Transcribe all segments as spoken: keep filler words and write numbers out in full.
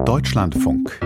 Deutschlandfunk.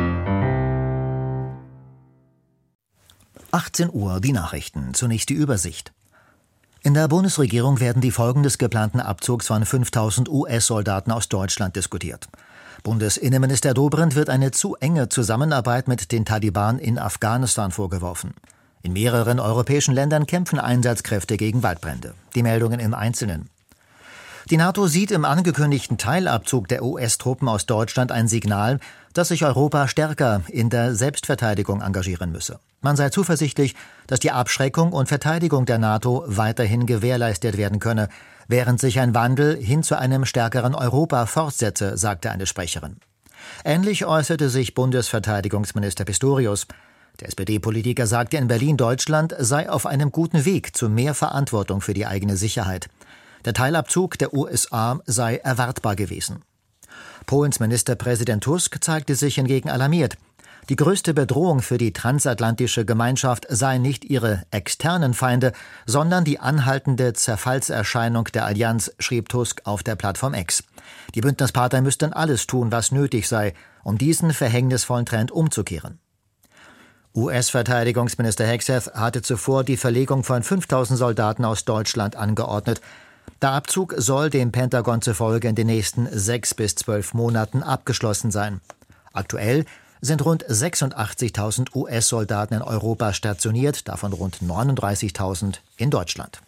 achtzehn Uhr, die Nachrichten. Zunächst die Übersicht. In der Bundesregierung werden die Folgen des geplanten Abzugs von fünftausend U S-Soldaten aus Deutschland diskutiert. Bundesinnenminister Dobrindt wird eine zu enge Zusammenarbeit mit den Taliban in Afghanistan vorgeworfen. In mehreren europäischen Ländern kämpfen Einsatzkräfte gegen Waldbrände. Die Meldungen im Einzelnen. Die NATO sieht im angekündigten Teilabzug der U S-Truppen aus Deutschland ein Signal, dass sich Europa stärker in der Selbstverteidigung engagieren müsse. Man sei zuversichtlich, dass die Abschreckung und Verteidigung der NATO weiterhin gewährleistet werden könne, während sich ein Wandel hin zu einem stärkeren Europa fortsetze, sagte eine Sprecherin. Ähnlich äußerte sich Bundesverteidigungsminister Pistorius. Der S P D-Politiker sagte in Berlin, Deutschland sei auf einem guten Weg zu mehr Verantwortung für die eigene Sicherheit. Der Teilabzug der U S A sei erwartbar gewesen. Polens Ministerpräsident Tusk zeigte sich hingegen alarmiert. Die größte Bedrohung für die transatlantische Gemeinschaft seien nicht ihre externen Feinde, sondern die anhaltende Zerfallserscheinung der Allianz, schrieb Tusk auf der Plattform X. Die Bündnispartner müssten alles tun, was nötig sei, um diesen verhängnisvollen Trend umzukehren. U S-Verteidigungsminister Hegseth hatte zuvor die Verlegung von fünftausend Soldaten aus Deutschland angeordnet. Der Abzug soll dem Pentagon zufolge in den nächsten sechs bis zwölf Monaten abgeschlossen sein. Aktuell sind rund sechsundachtzigtausend U S-Soldaten in Europa stationiert, davon rund neununddreißigtausend in Deutschland.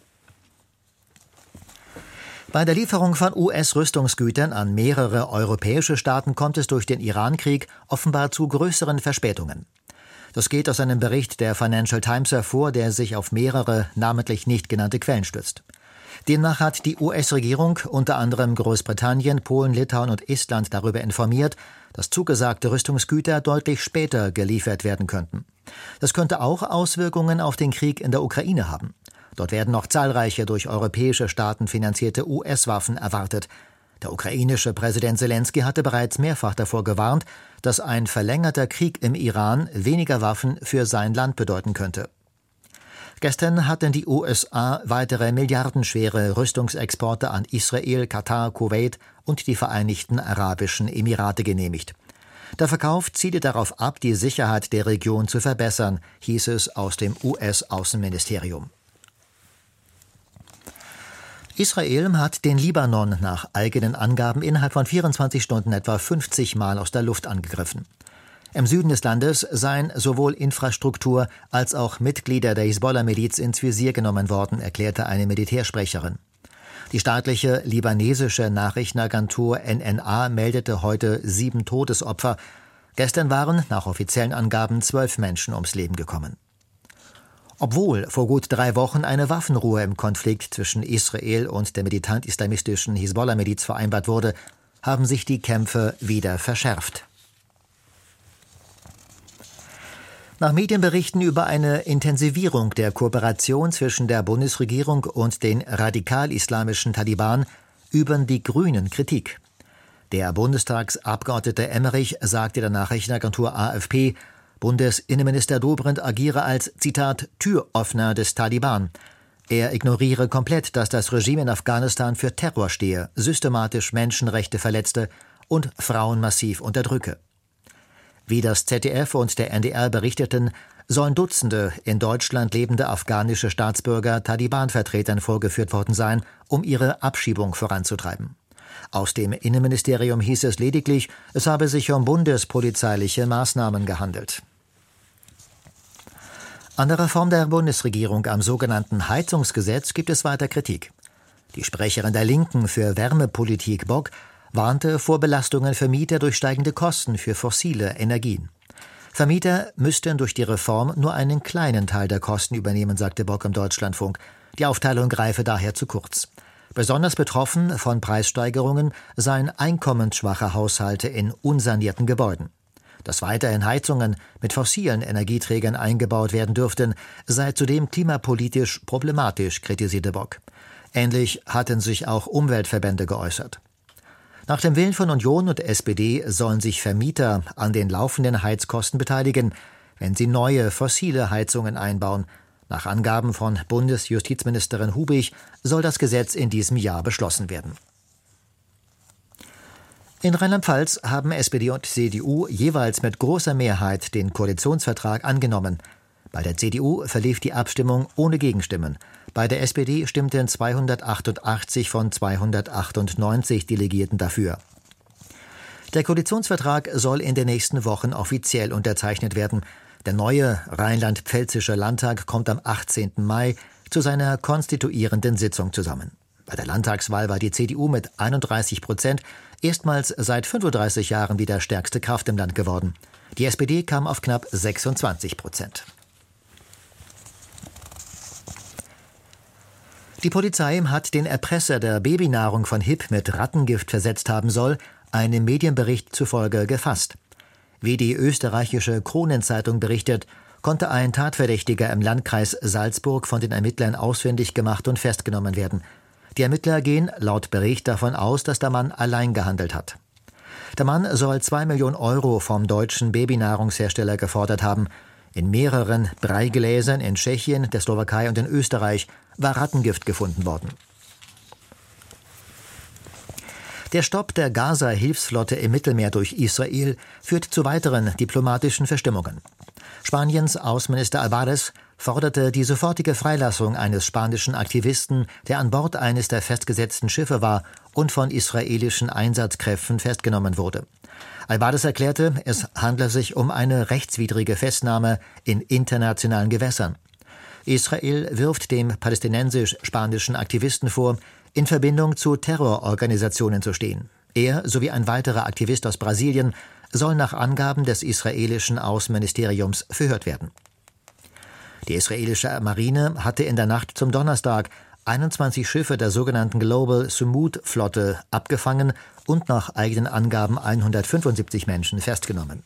Bei der Lieferung von U S-Rüstungsgütern an mehrere europäische Staaten kommt es durch den Iran-Krieg offenbar zu größeren Verspätungen. Das geht aus einem Bericht der Financial Times hervor, der sich auf mehrere namentlich nicht genannte Quellen stützt. Demnach hat die U S-Regierung unter anderem Großbritannien, Polen, Litauen und Estland darüber informiert, dass zugesagte Rüstungsgüter deutlich später geliefert werden könnten. Das könnte auch Auswirkungen auf den Krieg in der Ukraine haben. Dort werden noch zahlreiche durch europäische Staaten finanzierte U S-Waffen erwartet. Der ukrainische Präsident Selensky hatte bereits mehrfach davor gewarnt, dass ein verlängerter Krieg im Iran weniger Waffen für sein Land bedeuten könnte. Gestern hatten die U S A weitere milliardenschwere Rüstungsexporte an Israel, Katar, Kuwait und die Vereinigten Arabischen Emirate genehmigt. Der Verkauf ziele darauf ab, die Sicherheit der Region zu verbessern, hieß es aus dem U S-Außenministerium. Israel hat den Libanon nach eigenen Angaben innerhalb von vierundzwanzig Stunden etwa fünfzig Mal aus der Luft angegriffen. Im Süden des Landes seien sowohl Infrastruktur als auch Mitglieder der Hisbollah-Miliz ins Visier genommen worden, erklärte eine Militärsprecherin. Die staatliche libanesische Nachrichtenagentur N N A meldete heute sieben Todesopfer. Gestern waren nach offiziellen Angaben zwölf Menschen ums Leben gekommen. Obwohl vor gut drei Wochen eine Waffenruhe im Konflikt zwischen Israel und der militant-islamistischen Hisbollah-Miliz vereinbart wurde, haben sich die Kämpfe wieder verschärft. Nach Medienberichten über eine Intensivierung der Kooperation zwischen der Bundesregierung und den radikal-islamischen Taliban üben die Grünen Kritik. Der Bundestagsabgeordnete Emmerich sagte der Nachrichtenagentur A F P, Bundesinnenminister Dobrindt agiere als, Zitat, Türöffner des Taliban. Er ignoriere komplett, dass das Regime in Afghanistan für Terror stehe, systematisch Menschenrechte verletze und Frauen massiv unterdrücke. Wie das Z D F und der N D R berichteten, sollen Dutzende in Deutschland lebende afghanische Staatsbürger Taliban-Vertretern vorgeführt worden sein, um ihre Abschiebung voranzutreiben. Aus dem Innenministerium hieß es lediglich, es habe sich um bundespolizeiliche Maßnahmen gehandelt. An der Reform der Bundesregierung am sogenannten Heizungsgesetz gibt es weiter Kritik. Die Sprecherin der Linken für Wärmepolitik Bock warnte vor Belastungen für Mieter durch steigende Kosten für fossile Energien. Vermieter müssten durch die Reform nur einen kleinen Teil der Kosten übernehmen, sagte Bock im Deutschlandfunk. Die Aufteilung greife daher zu kurz. Besonders betroffen von Preissteigerungen seien einkommensschwache Haushalte in unsanierten Gebäuden. Dass weiterhin Heizungen mit fossilen Energieträgern eingebaut werden dürften, sei zudem klimapolitisch problematisch, kritisierte Bock. Ähnlich hatten sich auch Umweltverbände geäußert. Nach dem Willen von Union und S P D sollen sich Vermieter an den laufenden Heizkosten beteiligen, wenn sie neue fossile Heizungen einbauen. Nach Angaben von Bundesjustizministerin Hubig soll das Gesetz in diesem Jahr beschlossen werden. In Rheinland-Pfalz haben S P D und C D U jeweils mit großer Mehrheit den Koalitionsvertrag angenommen. Bei der C D U verlief die Abstimmung ohne Gegenstimmen. Bei der S P D stimmten zweihundertachtundachtzig von zweihundertachtundneunzig Delegierten dafür. Der Koalitionsvertrag soll in den nächsten Wochen offiziell unterzeichnet werden. Der neue rheinland-pfälzische Landtag kommt am achtzehnten Mai zu seiner konstituierenden Sitzung zusammen. Bei der Landtagswahl war die C D U mit einunddreißig Prozent erstmals seit fünfunddreißig Jahren wieder stärkste Kraft im Land geworden. Die S P D kam auf knapp sechsundzwanzig Prozent. Die Polizei hat den Erpresser, der Babynahrung von Hipp mit Rattengift versetzt haben soll, einem Medienbericht zufolge gefasst. Wie die österreichische Kronenzeitung berichtet, konnte ein Tatverdächtiger im Landkreis Salzburg von den Ermittlern ausfindig gemacht und festgenommen werden. Die Ermittler gehen laut Bericht davon aus, dass der Mann allein gehandelt hat. Der Mann soll zwei Millionen Euro vom deutschen Babynahrungshersteller gefordert haben. In mehreren Breigläsern in Tschechien, der Slowakei und in Österreich war Rattengift gefunden worden. Der Stopp der Gaza-Hilfsflotte im Mittelmeer durch Israel führt zu weiteren diplomatischen Verstimmungen. Spaniens Außenminister Alvarez forderte die sofortige Freilassung eines spanischen Aktivisten, der an Bord eines der festgesetzten Schiffe war und von israelischen Einsatzkräften festgenommen wurde. Alvarez erklärte, es handle sich um eine rechtswidrige Festnahme in internationalen Gewässern. Israel wirft dem palästinensisch-spanischen Aktivisten vor, in Verbindung zu Terrororganisationen zu stehen. Er sowie ein weiterer Aktivist aus Brasilien soll nach Angaben des israelischen Außenministeriums verhört werden. Die israelische Marine hatte in der Nacht zum Donnerstag einundzwanzig Schiffe der sogenannten Global Sumud-Flotte abgefangen und nach eigenen Angaben hundertfünfundsiebzig Menschen festgenommen.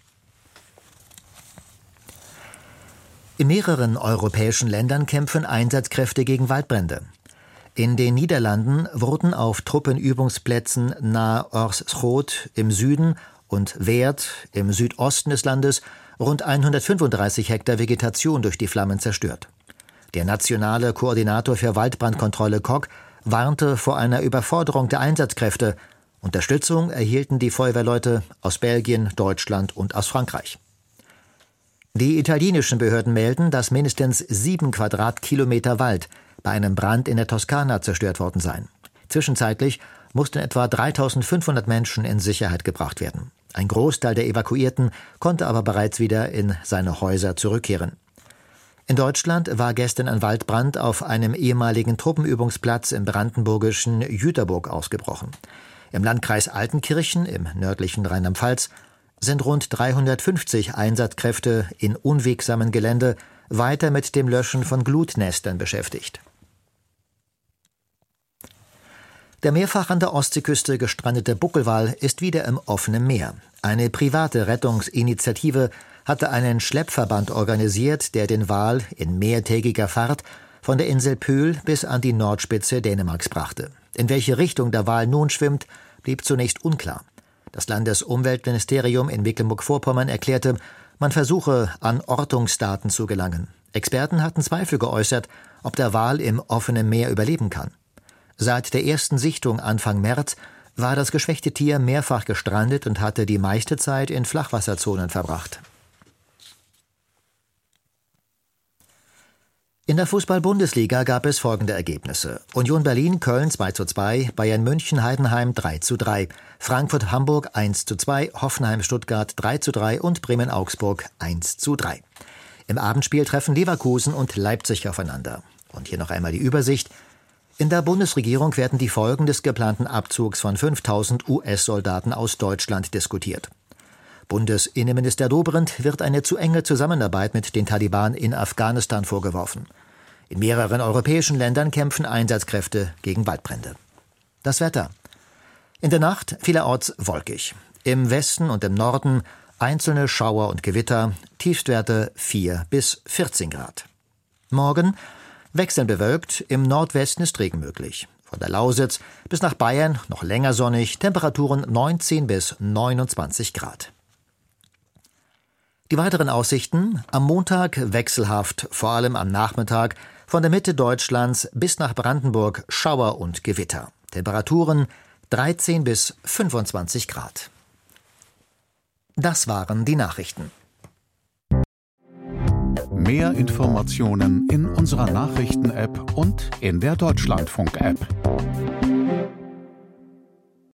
In mehreren europäischen Ländern kämpfen Einsatzkräfte gegen Waldbrände. In den Niederlanden wurden auf Truppenübungsplätzen nahe Orsschot im Süden und Weert im Südosten des Landes rund hundertfünfunddreißig Hektar Vegetation durch die Flammen zerstört. Der nationale Koordinator für Waldbrandkontrolle Koch warnte vor einer Überforderung der Einsatzkräfte. Unterstützung erhielten die Feuerwehrleute aus Belgien, Deutschland und aus Frankreich. Die italienischen Behörden melden, dass mindestens sieben Quadratkilometer Wald bei einem Brand in der Toskana zerstört worden seien. Zwischenzeitlich mussten etwa dreitausendfünfhundert Menschen in Sicherheit gebracht werden. Ein Großteil der Evakuierten konnte aber bereits wieder in seine Häuser zurückkehren. In Deutschland war gestern ein Waldbrand auf einem ehemaligen Truppenübungsplatz im brandenburgischen Jüterburg ausgebrochen. Im Landkreis Altenkirchen im nördlichen Rheinland-Pfalz sind rund dreihundertfünfzig Einsatzkräfte in unwegsamen Gelände weiter mit dem Löschen von Glutnestern beschäftigt. Der mehrfach an der Ostseeküste gestrandete Buckelwal ist wieder im offenen Meer. Eine private Rettungsinitiative hatte einen Schleppverband organisiert, der den Wal in mehrtägiger Fahrt von der Insel Pöhl bis an die Nordspitze Dänemarks brachte. In welche Richtung der Wal nun schwimmt, blieb zunächst unklar. Das Landesumweltministerium in Mecklenburg-Vorpommern erklärte, man versuche, an Ortungsdaten zu gelangen. Experten hatten Zweifel geäußert, ob der Wal im offenen Meer überleben kann. Seit der ersten Sichtung Anfang März war das geschwächte Tier mehrfach gestrandet und hatte die meiste Zeit in Flachwasserzonen verbracht. In der Fußball-Bundesliga gab es folgende Ergebnisse: Union Berlin Köln zwei zu zwei, Bayern München Heidenheim drei zu drei, Frankfurt Hamburg eins zu zwei, Hoffenheim Stuttgart drei zu drei und Bremen Augsburg eins zu drei. Im Abendspiel treffen Leverkusen und Leipzig aufeinander. Und hier noch einmal die Übersicht. In der Bundesregierung werden die Folgen des geplanten Abzugs von fünftausend U S-Soldaten aus Deutschland diskutiert. Bundesinnenminister Dobrindt wird eine zu enge Zusammenarbeit mit den Taliban in Afghanistan vorgeworfen. In mehreren europäischen Ländern kämpfen Einsatzkräfte gegen Waldbrände. Das Wetter. In der Nacht vielerorts wolkig. Im Westen und im Norden einzelne Schauer und Gewitter, Tiefstwerte vier bis vierzehn Grad. Morgen wechselnd bewölkt, im Nordwesten ist Regen möglich. Von der Lausitz bis nach Bayern noch länger sonnig, Temperaturen neunzehn bis neunundzwanzig Grad. Die weiteren Aussichten: am Montag wechselhaft, vor allem am Nachmittag, von der Mitte Deutschlands bis nach Brandenburg Schauer und Gewitter. Temperaturen dreizehn bis fünfundzwanzig Grad. Das waren die Nachrichten. Mehr Informationen in unserer Nachrichten-App und in der Deutschlandfunk-App.